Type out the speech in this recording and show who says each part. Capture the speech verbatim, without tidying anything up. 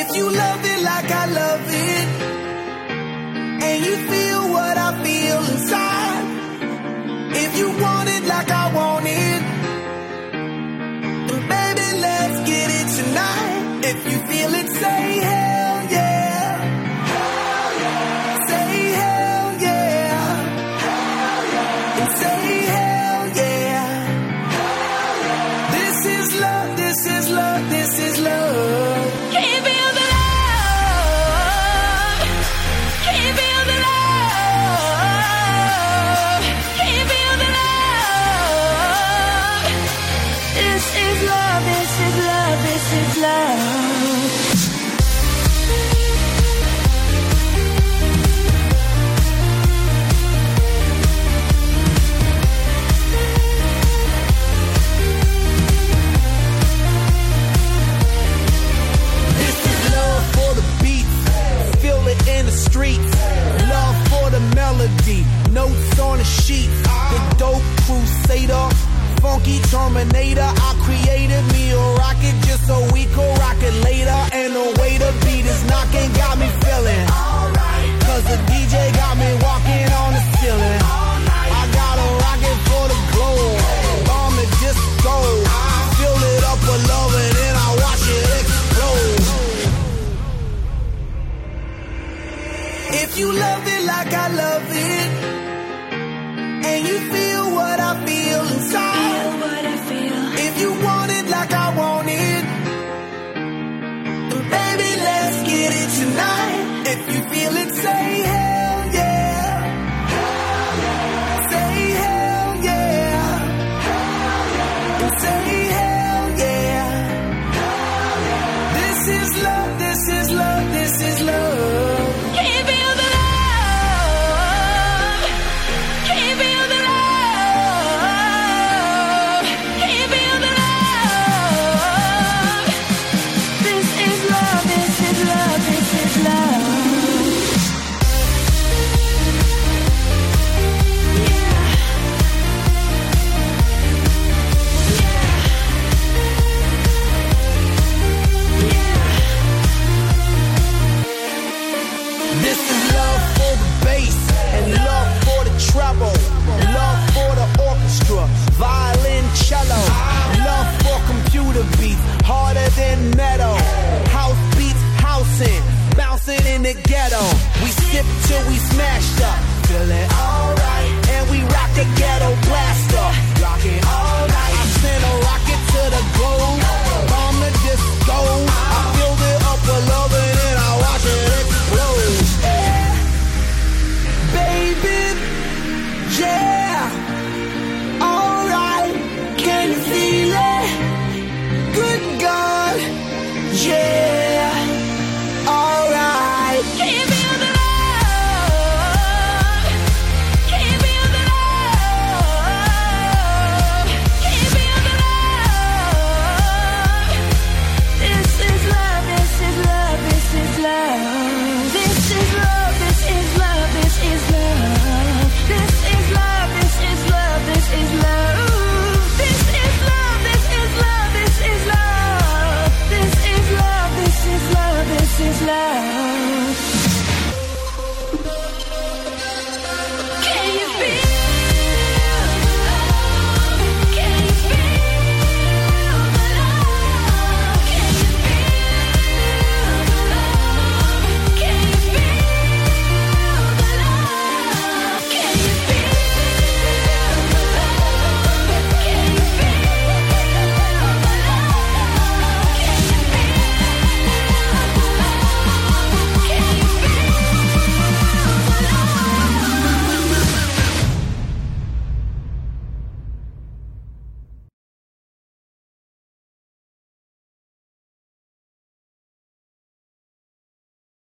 Speaker 1: If you love it like I love it, and you feel what I feel inside, if you want it like I want it, then baby, let's get it tonight. If you feel it, say hell yeah. Hell yeah. Say hell yeah. Hell yeah. And say hell yeah. Hell yeah. This is love, this is love, this is love. Can you feel the love? Can you feel the love? Can you feel the love? This is love, this is love, this is love. In the streets, love for the melody, notes on the sheet, the dope crusader, funky terminator. I created me a rocket just so we could rock it later. And the way the beat is knocking got me feeling alright, cause the D J got me walking on the ceiling. I got a rocket for the globe, bomb the disco, fill it up with love and then I watch it explode. If you love it like I love it, and you feel what I feel inside, feel what I feel. If you want it like I want it, then baby, let's get it tonight. If you feel it, say hell yeah. Hell yeah. Say hell yeah. Hell yeah. And say hell yeah. Hell yeah. This is love, this is love, this is love. Treble, love for the orchestra, violin, cello, love for computer beats, harder than metal, house beats, housing, bouncing in the ghetto, we sip till we smash